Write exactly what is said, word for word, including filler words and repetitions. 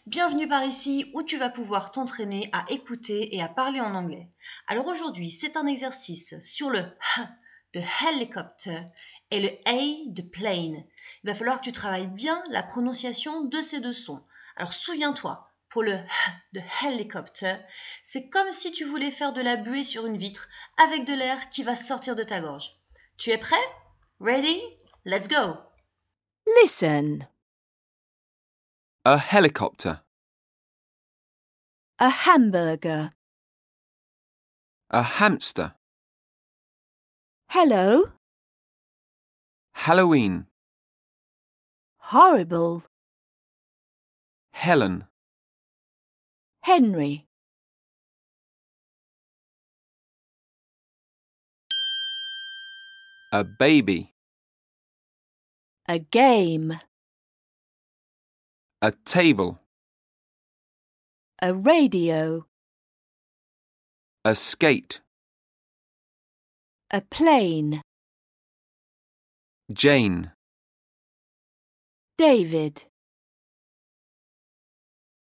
Bienvenue par ici où tu vas pouvoir t'entraîner à écouter et à parler en anglais. Alors aujourd'hui, c'est un exercice sur le H de helicopter et le A de plane. Il va falloir que tu travailles bien la prononciation de ces deux sons. Alors souviens-toi, pour le H de helicopter, c'est comme si tu voulais faire de la buée sur une vitre avec de l'air qui va sortir de ta gorge. Tu es prêt? Ready? Let's go! Listen. A helicopter. A hamburger. A hamster. Hello. Halloween. Horrible. Helen. Henry. A baby. A game. A table. A radio. A skate. A plane. Jane. David.